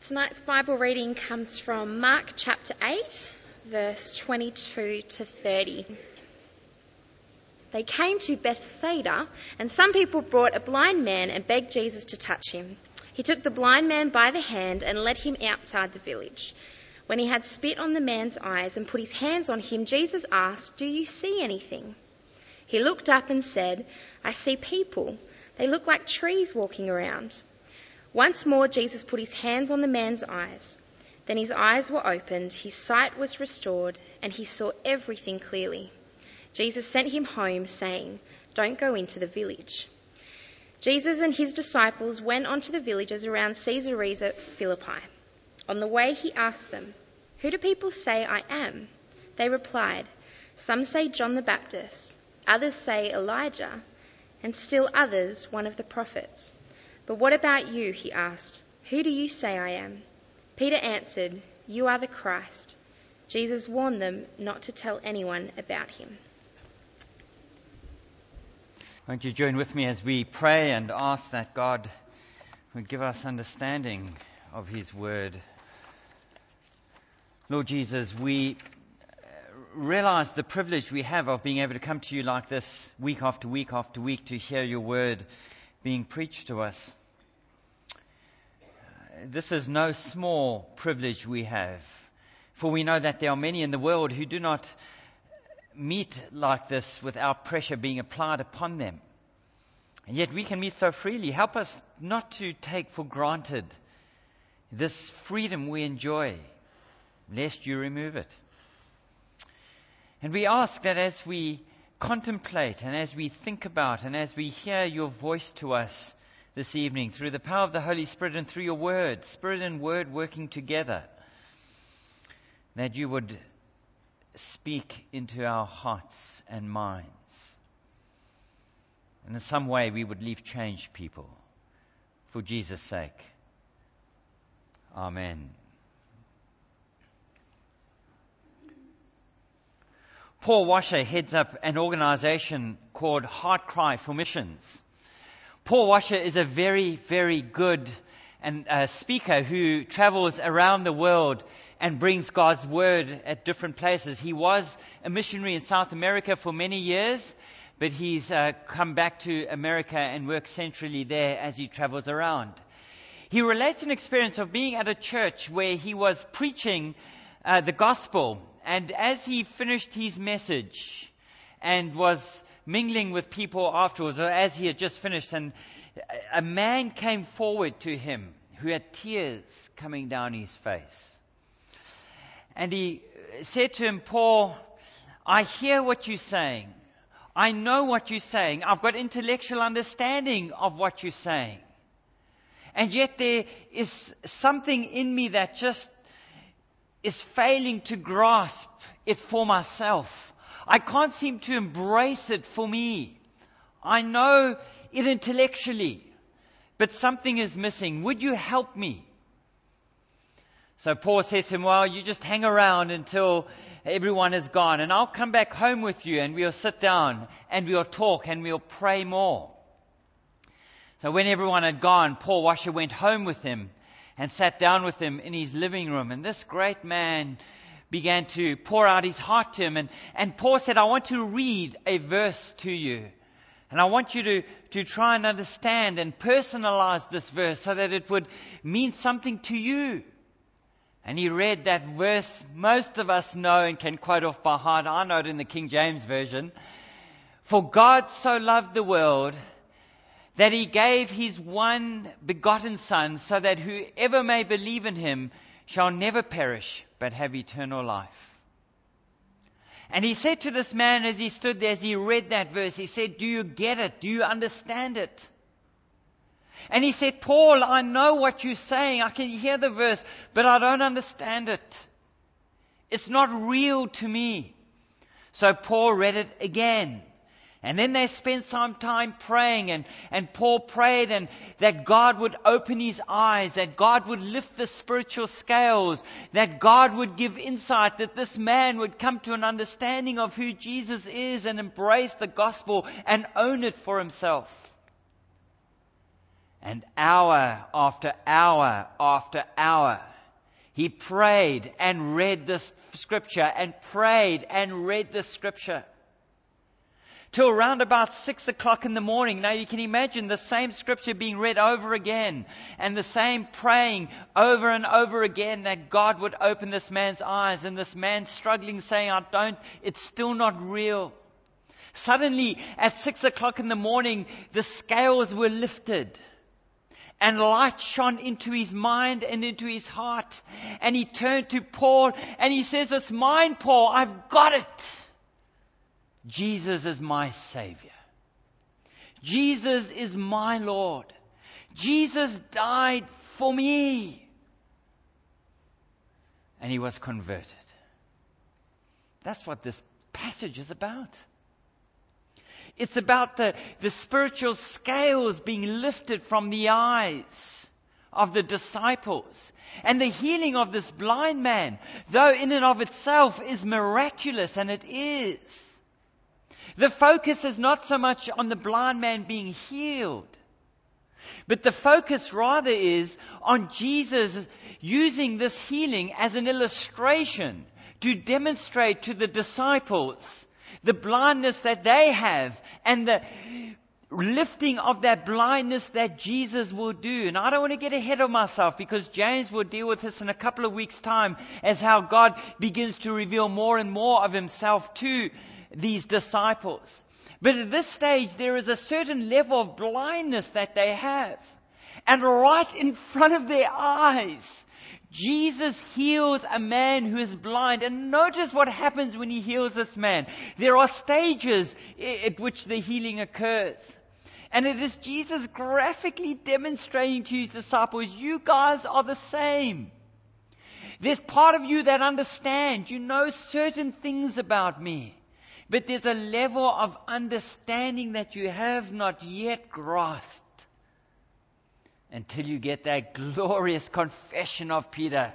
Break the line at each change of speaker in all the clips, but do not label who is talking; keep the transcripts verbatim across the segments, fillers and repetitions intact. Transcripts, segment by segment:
Tonight's Bible reading comes from Mark chapter eight, verse twenty-two to thirty. They came to Bethsaida, and some people brought a blind man and begged Jesus to touch him. He took the blind man by the hand and led him outside the village. When he had spit on the man's eyes and put his hands on him, Jesus asked, "Do you see anything?" He looked up and said, "I see people. They look like trees walking around." Once more, Jesus put his hands on the man's eyes. Then his eyes were opened, his sight was restored, and he saw everything clearly. Jesus sent him home, saying, "Don't go into the village." Jesus and his disciples went on to the villages around Caesarea Philippi. On the way, he asked them, "Who do people say I am?" They replied, "Some say John the Baptist, others say Elijah, and still others one of the prophets." "But what about you?" he asked. "Who do you say I am?" Peter answered, "You are the Christ." Jesus warned them not to tell anyone about him.
Won't you join with me as we pray and ask that God would give us understanding of his word. Lord Jesus, we realize the privilege we have of being able to come to you like this week after week after week to hear your word being preached to us. This is no small privilege we have, for we know that there are many in the world who do not meet like this without pressure being applied upon them. And yet we can meet so freely. Help us not to take for granted this freedom we enjoy, lest you remove it. And we ask that as we contemplate and as we think about and as we hear your voice to us this evening through the power of the Holy Spirit and through your word, Spirit and word working together, that you would speak into our hearts and minds. And in some way we would leave changed people for Jesus' sake. Amen. Paul Washer heads up an organization called Heart Cry for Missions. Paul Washer is a very, very good and uh, speaker who travels around the world and brings God's word at different places. He was a missionary in South America for many years, but he's uh, come back to America and works centrally there as he travels around. He relates an experience of being at a church where he was preaching uh, the gospel, and as he finished his message and was mingling with people afterwards, or as he had just finished, and a man came forward to him who had tears coming down his face. And he said to him, "Paul, I hear what you're saying. I know what you're saying. I've got intellectual understanding of what you're saying. And yet there is something in me that just is failing to grasp it for myself. I can't seem to embrace it for me. I know it intellectually, but something is missing. Would you help me?" So Paul said to him, "Well, you just hang around until everyone is gone, and I'll come back home with you, and we'll sit down, and we'll talk, and we'll pray more." So when everyone had gone, Paul Washer went home with him and sat down with him in his living room. And this great man began to pour out his heart to him. And, and Paul said, "I want to read a verse to you. And I want you to, to try and understand and personalize this verse so that it would mean something to you." And he read that verse most of us know and can quote off by heart. I know it in the King James Version. "For God so loved the world that he gave his one begotten Son, so that whoever may believe in him shall never perish, but have eternal life." And he said to this man as he stood there, as he read that verse, he said, "Do you get it? Do you understand it?" And he said, "Paul, I know what you're saying. I can hear the verse, but I don't understand it. It's not real to me." So Paul read it again. And then they spent some time praying, and, and Paul prayed and that God would open his eyes, that God would lift the spiritual scales, that God would give insight, that this man would come to an understanding of who Jesus is and embrace the gospel and own it for himself. And hour after hour after hour, he prayed and read this scripture and prayed and read this scripture. Till around about six o'clock in the morning. Now you can imagine the same scripture being read over again and the same praying over and over again that God would open this man's eyes, and this man struggling saying, I don't, it's still not real. Suddenly at six o'clock in the morning, the scales were lifted. And light shone into his mind and into his heart. And he turned to Paul and he says, it's mine, Paul. I've got it. Jesus is my Savior. Jesus is my Lord. Jesus died for me. And he was converted. That's what this passage is about. It's about the, the spiritual scales being lifted from the eyes of the disciples. And the healing of this blind man, though in and of itself is miraculous, and it is. The focus is not so much on the blind man being healed, but the focus rather is on Jesus using this healing as an illustration to demonstrate to the disciples the blindness that they have and the lifting of that blindness that Jesus will do. And I don't want to get ahead of myself, because James will deal with this in a couple of weeks' time as how God begins to reveal more and more of himself to these disciples. But at this stage, there is a certain level of blindness that they have. And right in front of their eyes, Jesus heals a man who is blind. And notice what happens when he heals this man. There are stages at which the healing occurs. And it is Jesus graphically demonstrating to his disciples, you guys are the same. There's part of you that understands. You know certain things about me. But there's a level of understanding that you have not yet grasped. Until you get that glorious confession of Peter.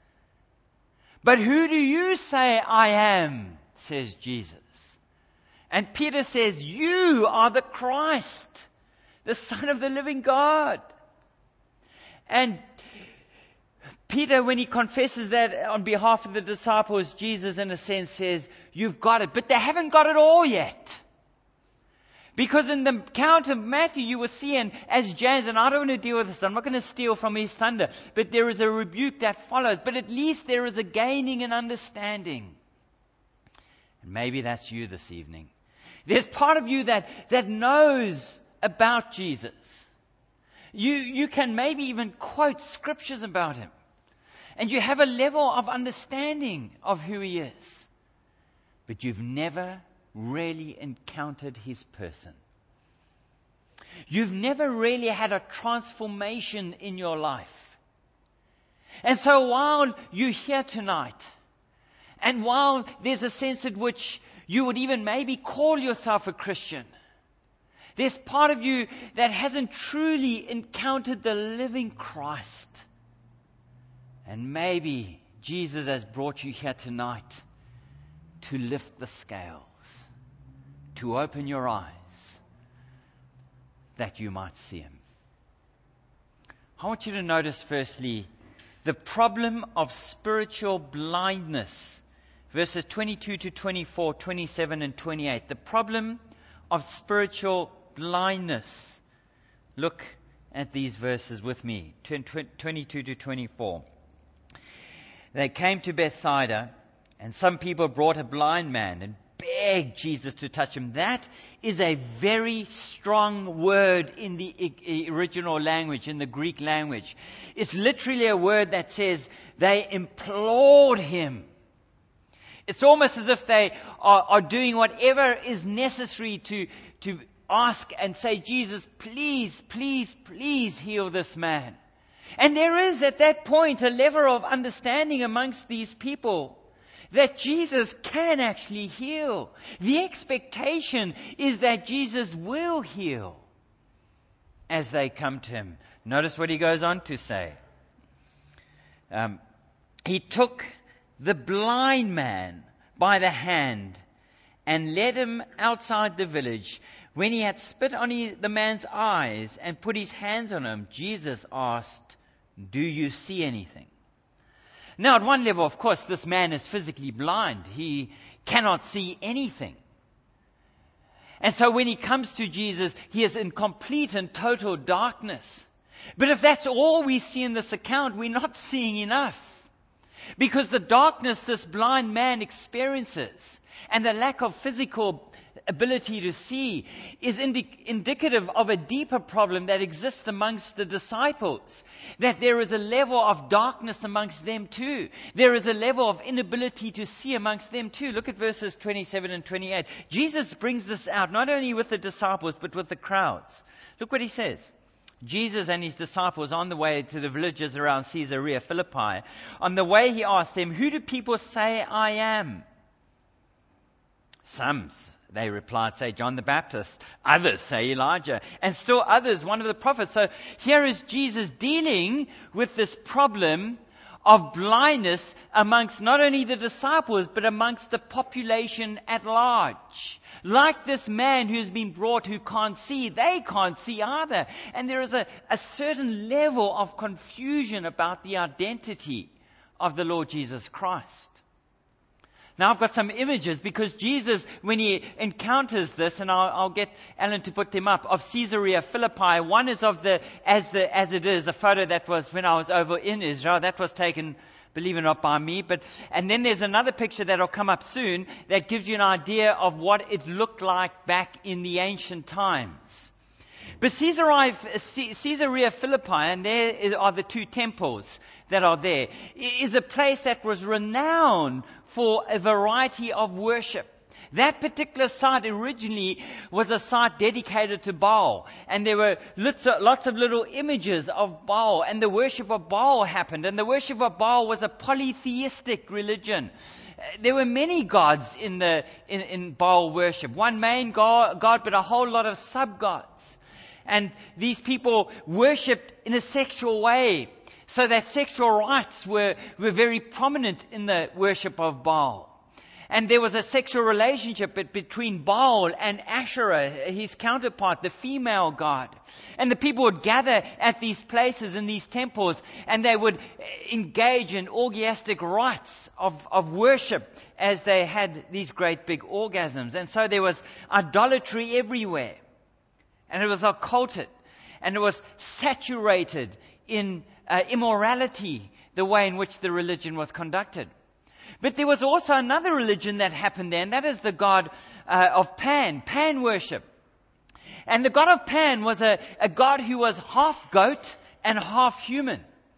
But who do you say I am? Says Jesus. And Peter says, you are the Christ, the Son of the living God. And Peter, when he confesses that on behalf of the disciples, Jesus in a sense says, you've got it. But they haven't got it all yet. Because in the account of Matthew, you will see, and as James, and I don't want to deal with this, I'm not going to steal from his thunder, but there is a rebuke that follows. But at least there is a gaining and understanding. And maybe that's you this evening. There's part of you that, that knows about Jesus. You, you can maybe even quote scriptures about him. And you have a level of understanding of who he is. But you've never really encountered his person. You've never really had a transformation in your life. And so while you're here tonight, and while there's a sense in which you would even maybe call yourself a Christian, there's part of you that hasn't truly encountered the living Christ. And maybe Jesus has brought you here tonight to lift the scales, to open your eyes, that you might see him. I want you to notice firstly the problem of spiritual blindness. Verses twenty-two to twenty-four, twenty-seven and twenty-eight. The problem of spiritual blindness. Look at these verses with me. twenty-two to twenty-four. They came to Bethsaida, and some people brought a blind man and begged Jesus to touch him. That is a very strong word in the original language, in the Greek language. It's literally a word that says they implored him. It's almost as if they are, are doing whatever is necessary to, to ask and say, Jesus, please, please, please heal this man. And there is at that point a level of understanding amongst these people that Jesus can actually heal. The expectation is that Jesus will heal as they come to him. Notice what he goes on to say. Um, he took the blind man by the hand and led him outside the village. When he had spit on his, the man's eyes and put his hands on him, Jesus asked, "Do you see anything?" Now, at one level, of course, this man is physically blind. He cannot see anything. And so when he comes to Jesus, he is in complete and total darkness. But if that's all we see in this account, we're not seeing enough. Because the darkness this blind man experiences and the lack of physical ability to see is indi- indicative of a deeper problem that exists amongst the disciples. That there is a level of darkness amongst them too. There is a level of inability to see amongst them too. Look at verses twenty-seven and twenty-eight. Jesus brings this out not only with the disciples but with the crowds. Look what he says. Jesus and his disciples on the way to the villages around Caesarea Philippi. On the way he asked them, "Who do people say I am?" Some, they replied, say John the Baptist. Others say Elijah. And still others, one of the prophets. So here is Jesus dealing with this problem of blindness amongst not only the disciples, but amongst the population at large. Like this man who's been brought who can't see, they can't see either. And there is a, a certain level of confusion about the identity of the Lord Jesus Christ. Now I've got some images because Jesus, when he encounters this, and I'll, I'll get Alan to put them up, of Caesarea Philippi. One is of the, as the, as it is, a photo that was when I was over in Israel. That was taken, believe it or not, by me. But, and then there's another picture that'll come up soon that gives you an idea of what it looked like back in the ancient times. But Caesarea, Caesarea Philippi, and there are the two temples that are there, is a place that was renowned for a variety of worship. That particular site originally was a site dedicated to Baal. And there were lots of, lots of little images of Baal. And the worship of Baal happened. And the worship of Baal was a polytheistic religion. There were many gods in the in, in Baal worship. One main god, god, but a whole lot of sub-gods. And these people worshipped in a sexual way. So that sexual rights were, were very prominent in the worship of Baal. And there was a sexual relationship between Baal and Asherah, his counterpart, the female god. And the people would gather at these places in these temples, and they would engage in orgiastic rites of, of worship as they had these great big orgasms. And so there was idolatry everywhere. And it was occulted. And it was saturated in uh, immorality, the way in which the religion was conducted. But there was also another religion that happened there, and that is the god uh, of Pan, Pan worship. And the god of Pan was a, a god who was half goat and half human.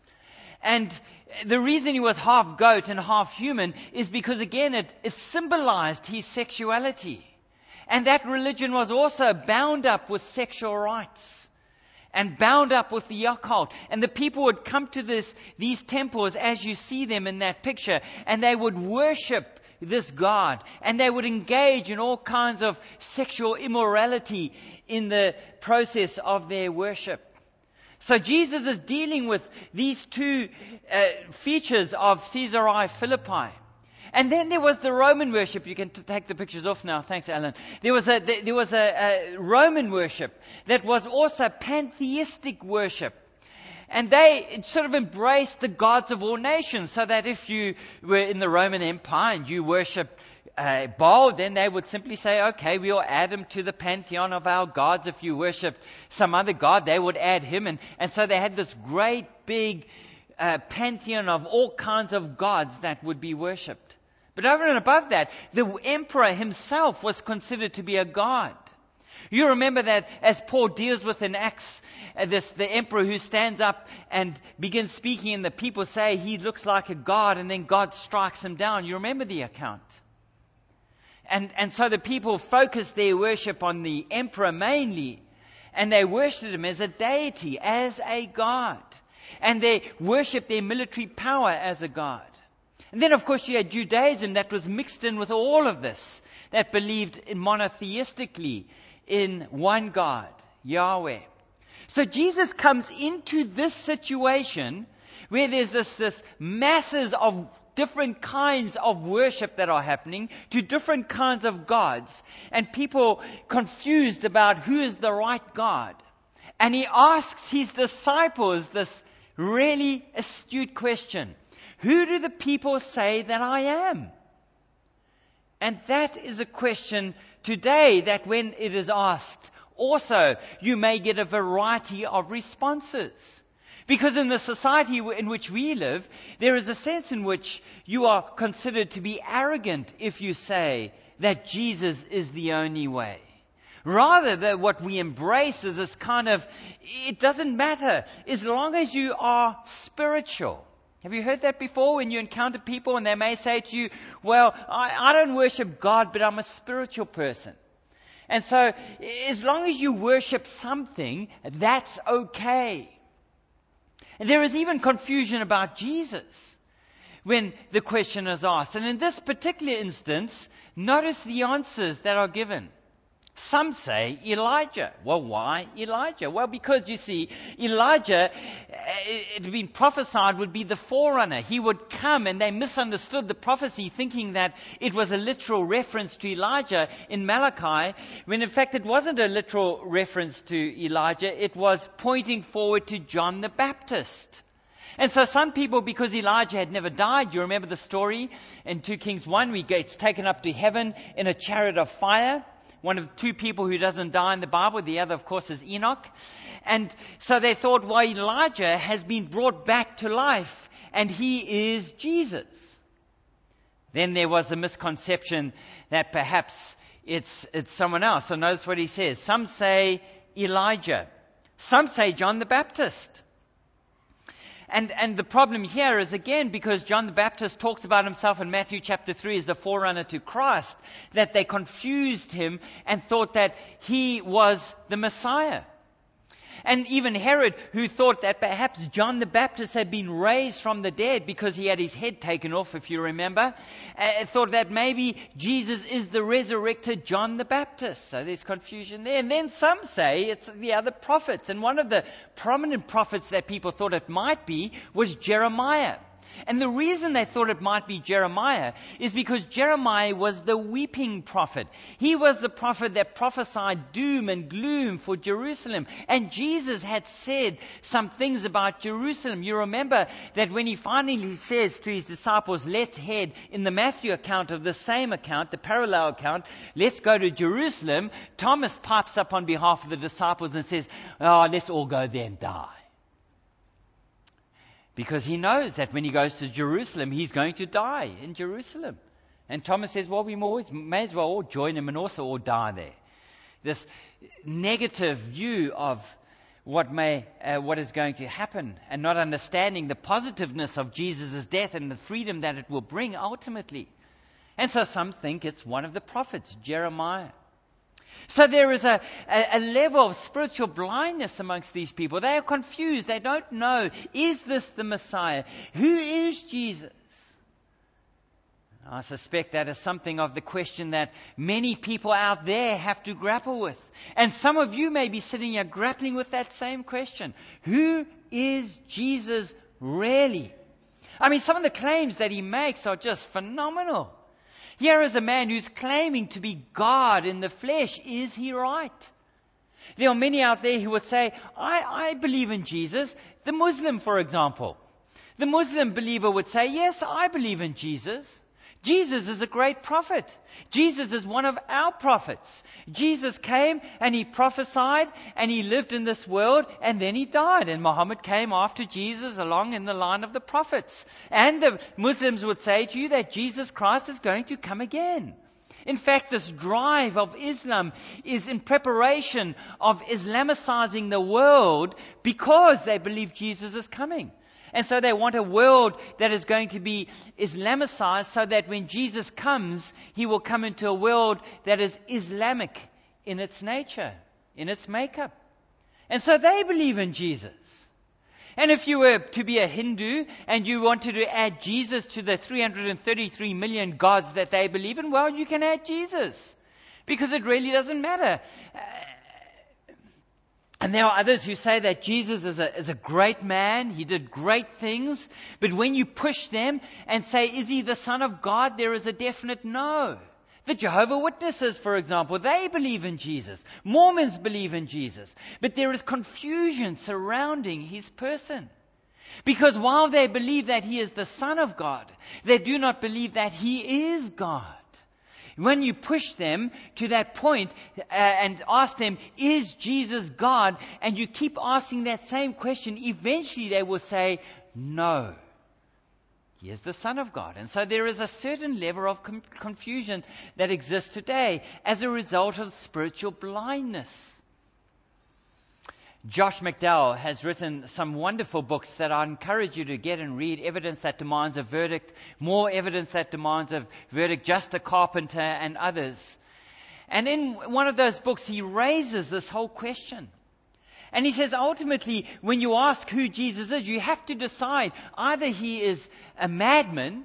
And the reason he was half goat and half human is because, again, it, it symbolized his sexuality. And that religion was also bound up with sexual rites and bound up with the occult. And the people would come to this, these temples as you see them in that picture, and they would worship this god, and they would engage in all kinds of sexual immorality in the process of their worship. So Jesus is dealing with these two uh, features of Caesarea Philippi. And then there was the Roman worship. You can t- take the pictures off now. Thanks, Alan. There was a there was a, a Roman worship that was also pantheistic worship. And they sort of embraced the gods of all nations, so that if you were in the Roman Empire and you worshipped uh, Baal, then they would simply say, okay, we'll add him to the pantheon of our gods. If you worshipped some other god, they would add him. And, and so they had this great big uh, pantheon of all kinds of gods that would be worshipped. But over and above that, the emperor himself was considered to be a god. You remember that as Paul deals with in Acts, uh, this the emperor who stands up and begins speaking, and the people say he looks like a god, and then God strikes him down. You remember the account. And, and so the people focused their worship on the emperor mainly, and they worshipped him as a deity, as a god. And they worshipped their military power as a god. And then, of course, you had Judaism that was mixed in with all of this, that believed in monotheistically in one God, Yahweh. So Jesus comes into this situation where there's this, this masses of different kinds of worship that are happening to different kinds of gods, and people confused about who is the right God. And he asks his disciples this really astute question: who do the people say that I am? And that is a question today that when it is asked, also you may get a variety of responses. Because in the society in which we live, there is a sense in which you are considered to be arrogant if you say that Jesus is the only way. Rather, that what we embrace is this kind of, it doesn't matter as long as you are spiritual. Have you heard that before when you encounter people and they may say to you, well, I, I don't worship God, but I'm a spiritual person. And so, as long as you worship something, that's okay. And there is even confusion about Jesus when the question is asked. And in this particular instance, notice the answers that are given. Some say Elijah. Well, why Elijah? Well, because you see, Elijah, it had been prophesied, would be the forerunner. He would come, and they misunderstood the prophecy, thinking that it was a literal reference to Elijah in Malachi, when in fact it wasn't a literal reference to Elijah. It was pointing forward to John the Baptist. And so some people, because Elijah had never died, you remember the story in Second Kings one, he gets taken up to heaven in a chariot of fire. One of two people who doesn't die in the Bible. The other, of course, is Enoch. And so they thought, well, Elijah has been brought back to life, and he is Jesus. Then there was a misconception that perhaps it's, it's someone else. So notice what he says. Some say Elijah. Some say John the Baptist. And, and the problem here is, again, because John the Baptist talks about himself in Matthew chapter three as the forerunner to Christ, that they confused him and thought that he was the Messiah. And even Herod, who thought that perhaps John the Baptist had been raised from the dead because he had his head taken off, if you remember, uh, thought that maybe Jesus is the resurrected John the Baptist. So there's confusion there. And then some say it's the other prophets. And one of the prominent prophets that people thought it might be was Jeremiah. And the reason they thought it might be Jeremiah is because Jeremiah was the weeping prophet. He was the prophet that prophesied doom and gloom for Jerusalem. And Jesus had said some things about Jerusalem. You remember that when he finally says to his disciples, let's head, in the Matthew account of the same account, the parallel account, let's go to Jerusalem. Thomas pipes up on behalf of the disciples and says, oh, let's all go there and die. Because he knows that when he goes to Jerusalem, he's going to die in Jerusalem. And Thomas says, well, we may as well all join him and also all die there. This negative view of what may, uh, what is going to happen, and not understanding the positiveness of Jesus' death and the freedom that it will bring ultimately. And so some think it's one of the prophets, Jeremiah. So there is a, a, a level of spiritual blindness amongst these people. They are confused. They don't know, is this the Messiah? Who is Jesus? I suspect that is something of the question that many people out there have to grapple with. And some of you may be sitting here grappling with that same question. Who is Jesus really? I mean, some of the claims that he makes are just phenomenal. Here is a man who's claiming to be God in the flesh. Is he right? There are many out there who would say, I, I believe in Jesus. The Muslim, for example. The Muslim believer would say, yes, I believe in Jesus. Jesus is a great prophet. Jesus is one of our prophets. Jesus came and he prophesied and he lived in this world and then he died. And Muhammad came after Jesus along in the line of the prophets. And the Muslims would say to you that Jesus Christ is going to come again. In fact, this drive of Islam is in preparation of Islamicizing the world because they believe Jesus is coming. And so they want a world that is going to be Islamicized so that when Jesus comes, he will come into a world that is Islamic in its nature, in its makeup. And so they believe in Jesus. And if you were to be a Hindu and you wanted to add Jesus to the three hundred thirty-three million gods that they believe in, well, you can add Jesus. Because it really doesn't matter. And there are others who say that Jesus is a, is a great man. He did great things. But when you push them and say, is he the Son of God? There is a definite no. The Jehovah's Witnesses, for example, they believe in Jesus. Mormons believe in Jesus. But there is confusion surrounding his person. Because while they believe that he is the Son of God, they do not believe that he is God. When you push them to that point uh, and ask them, is Jesus God? And you keep asking that same question, eventually they will say, no. He is the Son of God. And so there is a certain level of com- confusion that exists today as a result of spiritual blindness. Josh McDowell has written some wonderful books that I encourage you to get and read. Evidence That Demands a Verdict, More Evidence That Demands a Verdict, Just a Carpenter, and others. And in one of those books, he raises this whole question. And he says, ultimately, when you ask who Jesus is, you have to decide either he is a madman,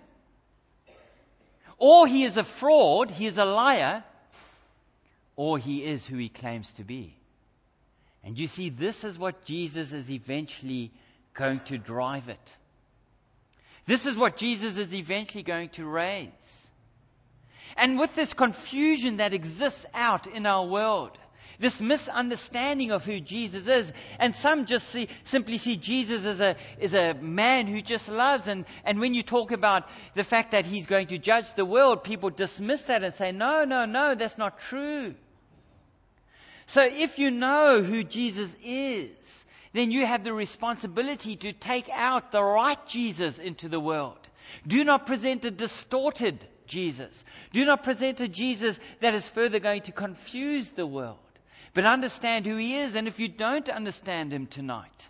or he is a fraud, he is a liar, or he is who he claims to be. And you see, this is what Jesus is eventually going to drive it. This is what Jesus is eventually going to raise. And with this confusion that exists out in our world, this misunderstanding of who Jesus is, and some just see, simply see Jesus as a, as a man who just loves, and, and when you talk about the fact that he's going to judge the world, people dismiss that and say, no, no, no, that's not true. So if you know who Jesus is, then you have the responsibility to take out the right Jesus into the world. Do not present a distorted Jesus. Do not present a Jesus that is further going to confuse the world. But understand who he is. And if you don't understand him tonight,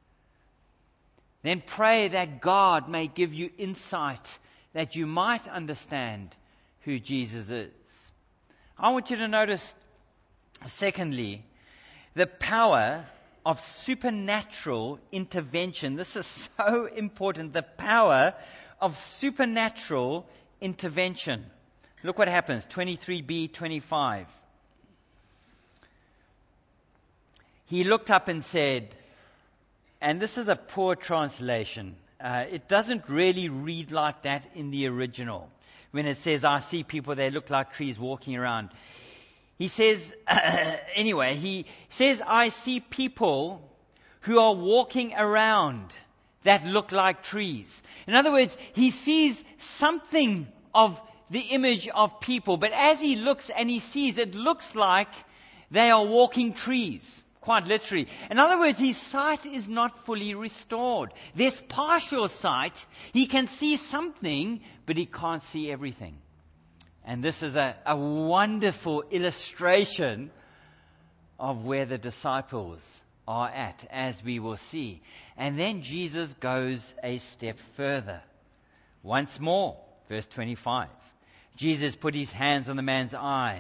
then pray that God may give you insight that you might understand who Jesus is. I want you to notice, secondly, the power of supernatural intervention. This is so important. The power of supernatural intervention. Look what happens. twenty-three b, twenty-five. He looked up and said, and this is a poor translation. Uh, it doesn't really read like that in the original. When it says, I see people, they look like trees walking around. He says, uh, anyway, he says, I see people who are walking around that look like trees. In other words, he sees something of the image of people, but as he looks and he sees, it looks like they are walking trees, quite literally. In other words, his sight is not fully restored. There's partial sight. He can see something, but he can't see everything. And this is a, a wonderful illustration of where the disciples are at, as we will see. And then Jesus goes a step further. Once more, verse twenty-five. Jesus put his hands on the man's eyes.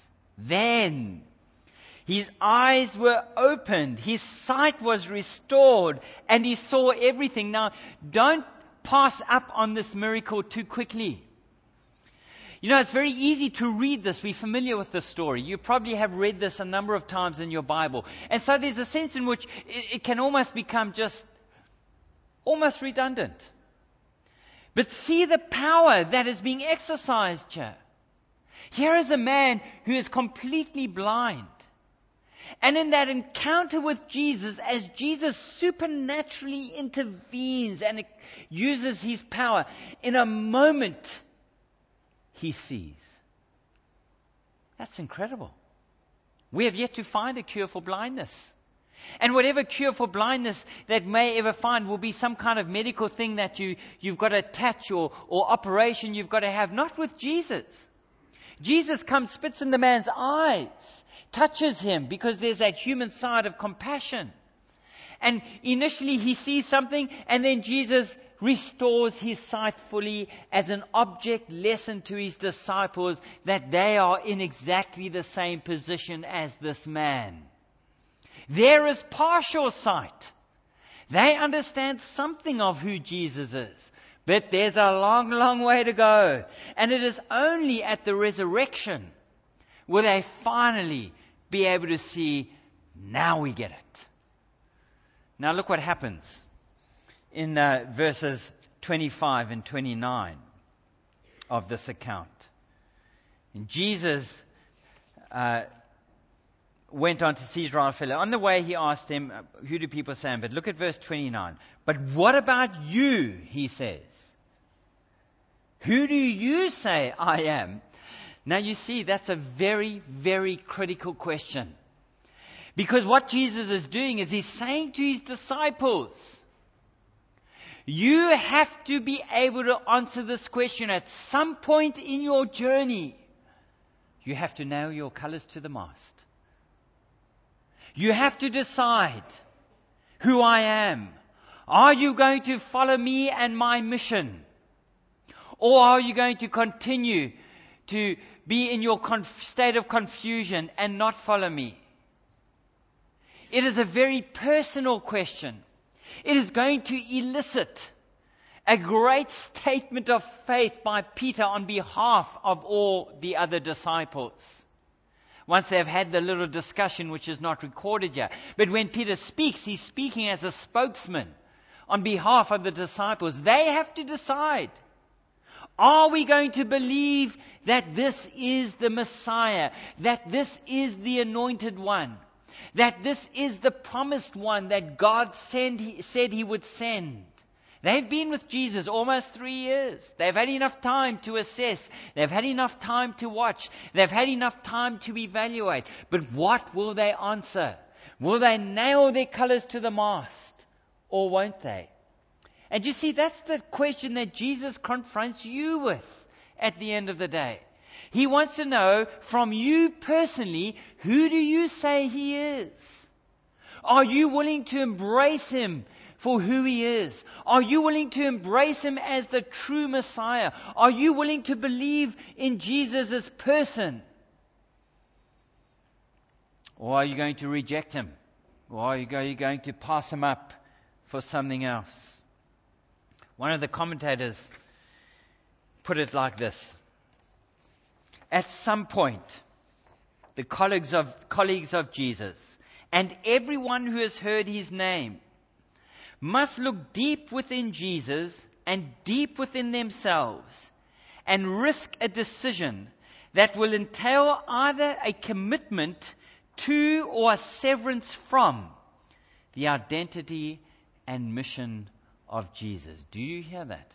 Then his eyes were opened, his sight was restored, and he saw everything. Now, don't pass up on this miracle too quickly. You know, it's very easy to read this. We're familiar with this story. You probably have read this a number of times in your Bible. And so there's a sense in which it, it can almost become just almost redundant. But see the power that is being exercised here. Here is a man who is completely blind. And in that encounter with Jesus, as Jesus supernaturally intervenes and uses his power, in a moment, he sees. That's incredible. We have yet to find a cure for blindness. And whatever cure for blindness that may ever find will be some kind of medical thing that you, you've got to attach or, or operation you've got to have. Not with Jesus. Jesus comes, spits in the man's eyes, touches him because there's that human side of compassion. And initially he sees something, and then Jesus restores his sight fully as an object lesson to his disciples that they are in exactly the same position as this man. There is partial sight. They understand something of who Jesus is, but there's a long, long way to go. And it is only at the resurrection will they finally be able to see Now we get it. Now look what happens in uh, verses twenty-five and twenty-nine of this account. And Jesus uh, went on to Caesarea Philippi. On the way, he asked them, who do people say? But look at verse twenty-nine. But what about you, he says. Who do you say I am? Now you see, that's a very, very critical question. Because what Jesus is doing is he's saying to his disciples, you have to be able to answer this question at some point in your journey. You have to nail your colors to the mast. You have to decide who I am. Are you going to follow me and my mission? Or are you going to continue to be in your conf- state of confusion and not follow me? It is a very personal question. It is going to elicit a great statement of faith by Peter on behalf of all the other disciples. Once they've had the little discussion, which is not recorded yet. But when Peter speaks, he's speaking as a spokesman on behalf of the disciples. They have to decide. Are we going to believe that this is the Messiah, that this is the anointed one, that this is the promised one that God send, he, said he would send? They've been with Jesus almost three years. They've had enough time to assess. They've had enough time to watch. They've had enough time to evaluate. But what will they answer? Will they nail their colors to the mast, or won't they? And you see, that's the question that Jesus confronts you with at the end of the day. He wants to know from you personally, who do you say he is? Are you willing to embrace him for who he is? Are you willing to embrace him as the true Messiah? Are you willing to believe in Jesus as person? Or are you going to reject him? Or are you going to pass him up for something else? One of the commentators put it like this. At some point, the colleagues of, colleagues of Jesus and everyone who has heard his name must look deep within Jesus and deep within themselves and risk a decision that will entail either a commitment to or a severance from the identity and mission of Jesus. Do you hear that?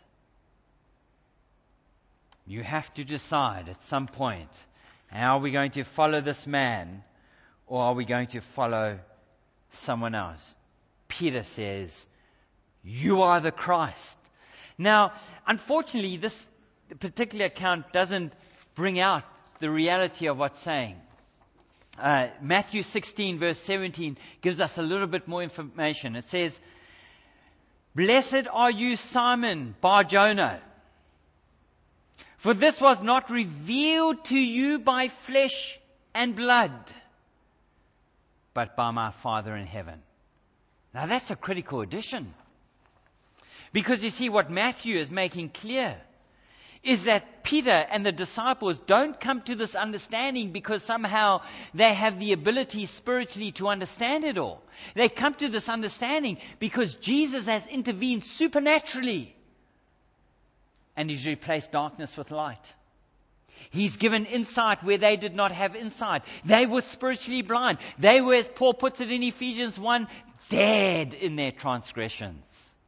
You have to decide at some point, are we going to follow this man or are we going to follow someone else? Peter says, you are the Christ. Now, unfortunately, this particular account doesn't bring out the reality of what's saying. Uh, Matthew sixteen verse seventeen gives us a little bit more information. It says, blessed are you, Simon Bar-Jonah, for this was not revealed to you by flesh and blood, but by my Father in heaven. Now that's a critical addition. Because you see, what Matthew is making clear is that Peter and the disciples don't come to this understanding because somehow they have the ability spiritually to understand it all. They come to this understanding because Jesus has intervened supernaturally and he's replaced darkness with light. He's given insight where they did not have insight. They were spiritually blind. They were, as Paul puts it in Ephesians one, dead in their transgressions.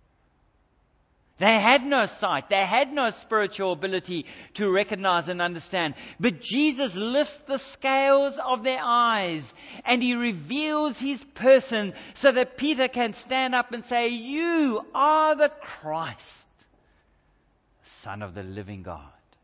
They had no sight. They had no spiritual ability to recognize and understand. But Jesus lifts the scales of their eyes and he reveals his person so that Peter can stand up and say, you are the Christ, Son of the living God.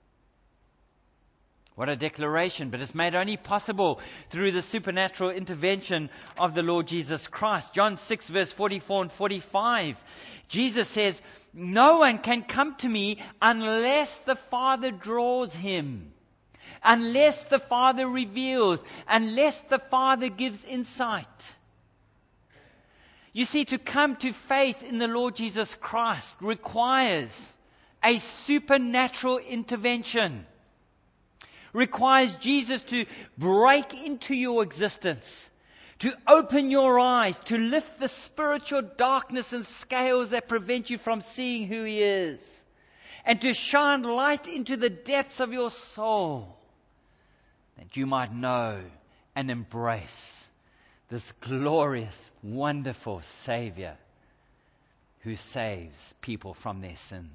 What a declaration, but it's made only possible through the supernatural intervention of the Lord Jesus Christ. John six verse forty-four and forty-five. Jesus says, no one can come to me unless the Father draws him, unless the Father reveals, unless the Father gives insight. You see, to come to faith in the Lord Jesus Christ requires a supernatural intervention. Requires Jesus to break into your existence, to open your eyes, to lift the spiritual darkness and scales that prevent you from seeing who He is, and to shine light into the depths of your soul, that you might know and embrace this glorious, wonderful Savior who saves people from their sins.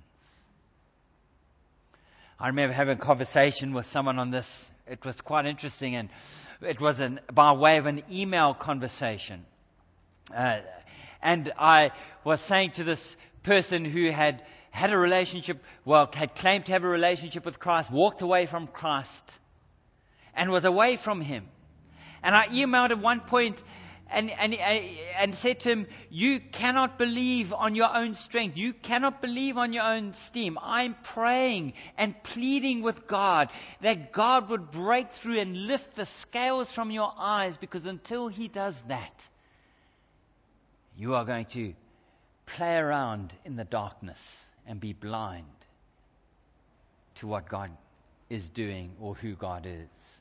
I remember having a conversation with someone on this. It was quite interesting, and it was an, by way of an email conversation. Uh, and I was saying to this person who had had a relationship, well, had claimed to have a relationship with Christ, walked away from Christ, and was away from Him. And I emailed at one point and, and, and said to him, you cannot believe on your own strength. You cannot believe on your own steam. I'm praying and pleading with God that God would break through and lift the scales from your eyes, because until He does that, you are going to play around in the darkness and be blind to what God is doing or who God is.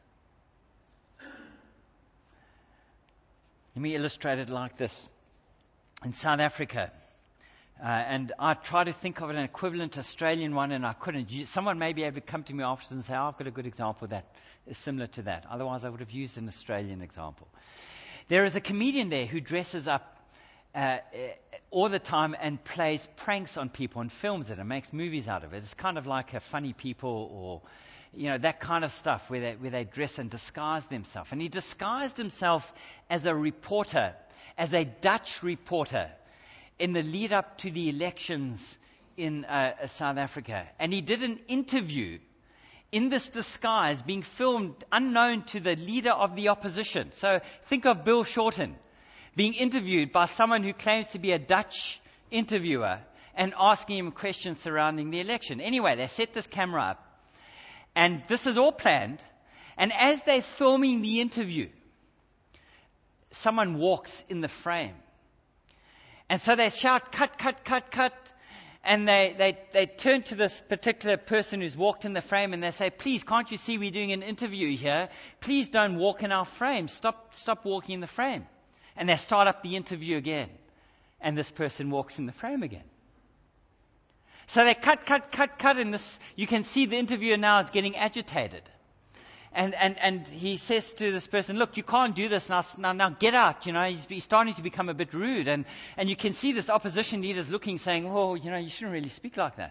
Let me illustrate it like this. In South Africa, uh, and I tried to think of an equivalent Australian one, and I couldn't. Someone may be able to come to me afterwards and say, oh, I've got a good example that is similar to that. Otherwise, I would have used an Australian example. There is a comedian there who dresses up uh, all the time and plays pranks on people and films it and makes movies out of it. It's kind of like a Funny People or, you know, that kind of stuff where they, where they dress and disguise themselves. And he disguised himself as a reporter, as a Dutch reporter, in the lead up to the elections in uh, South Africa. And he did an interview in this disguise, being filmed unknown to the leader of the opposition. So think of Bill Shorten being interviewed by someone who claims to be a Dutch interviewer and asking him questions surrounding the election. Anyway, they set this camera up. And this is all planned. And as they're filming the interview, someone walks in the frame. And so they shout, cut, cut, cut, cut. And they, they, they turn to this particular person who's walked in the frame and they say, please, can't you see we're doing an interview here? Please don't walk in our frame. Stop, stop walking in the frame. And they start up the interview again. And this person walks in the frame again. So they cut, cut, cut, cut, and this, you can see the interviewer now is getting agitated. And, and, and he says to this person, look, you can't do this now, now, now get out, you know, he's, he's starting to become a bit rude. And, and you can see this opposition leader's looking, saying, oh, you know, you shouldn't really speak like that.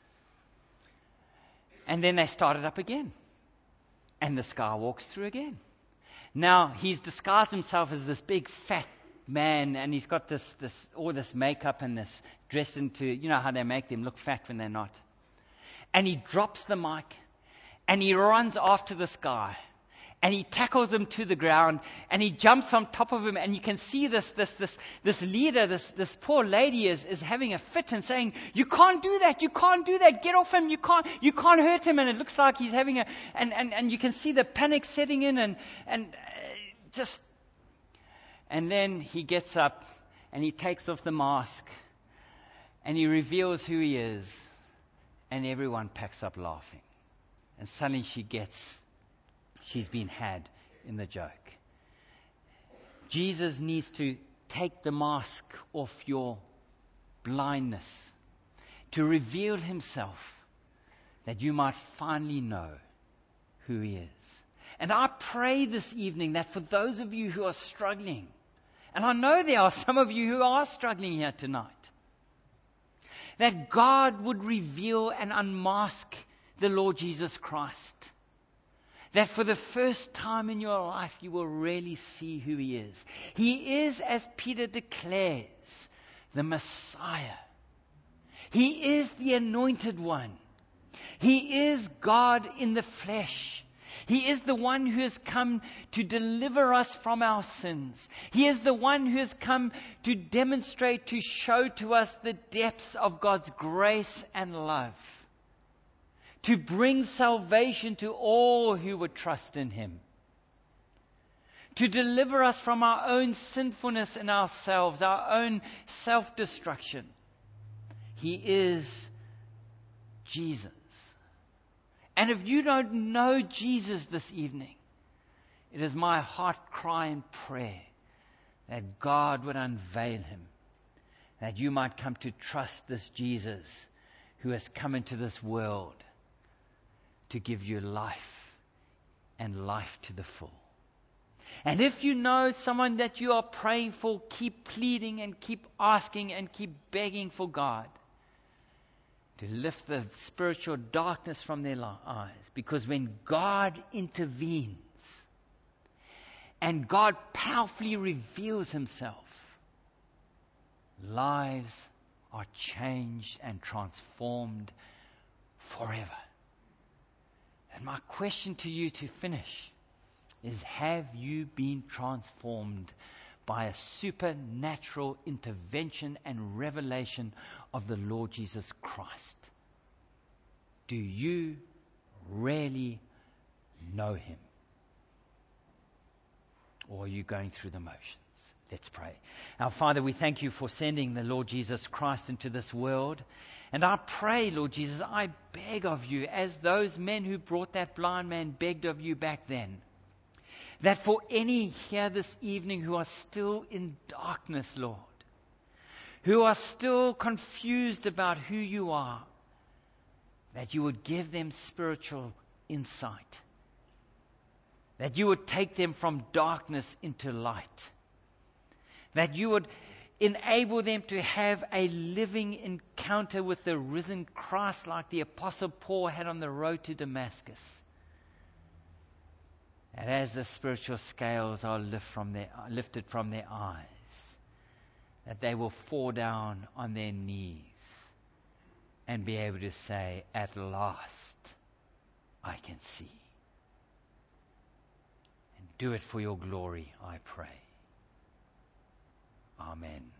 And then they start it up again. And this guy walks through again. Now, he's disguised himself as this big fat man, and he's got this, this, all this makeup and this dressed into, you know how they make them look fat when they're not. And he drops the mic, and he runs after this guy, and he tackles him to the ground, and he jumps on top of him, and you can see this, this, this, this leader, this, this poor lady is, is having a fit and saying, you can't do that, you can't do that, get off him, you can't, you can't hurt him, and it looks like he's having a, and, and, and you can see the panic setting in, and, and uh, just, and then he gets up, and he takes off the mask, and he reveals who he is, and everyone packs up laughing. And suddenly she gets, she's been had in the joke. Jesus needs to take the mask off your blindness, to reveal Himself, that you might finally know who He is. And I pray this evening that for those of you who are struggling, and I know there are some of you who are struggling here tonight, that God would reveal and unmask the Lord Jesus Christ. That for the first time in your life, you will really see who He is. He is, as Peter declares, the Messiah. He is the Anointed One. He is God in the flesh. He is the one who has come to deliver us from our sins. He is the one who has come to demonstrate, to show to us the depths of God's grace and love. To bring salvation to all who would trust in Him. To deliver us from our own sinfulness in ourselves, our own self-destruction. He is Jesus. And if you don't know Jesus this evening, it is my heart cry and prayer that God would unveil him, that you might come to trust this Jesus who has come into this world to give you life and life to the full. And if you know someone that you are praying for, keep pleading and keep asking and keep begging for God to lift the spiritual darkness from their eyes. Because when God intervenes and God powerfully reveals himself, lives are changed and transformed forever. And my question to you to finish is, have you been transformed by a supernatural intervention and revelation of the Lord Jesus Christ? Do you really know him? Or are you going through the motions? Let's pray. Our Father, we thank you for sending the Lord Jesus Christ into this world. And I pray, Lord Jesus, I beg of you, as those men who brought that blind man begged of you back then, that for any here this evening who are still in darkness, Lord, who are still confused about who you are, that you would give them spiritual insight, that you would take them from darkness into light, that you would enable them to have a living encounter with the risen Christ like the Apostle Paul had on the road to Damascus. And as the spiritual scales are lift from their, lifted from their eyes, that they will fall down on their knees and be able to say, at last I can see. And do it for your glory, I pray. Amen.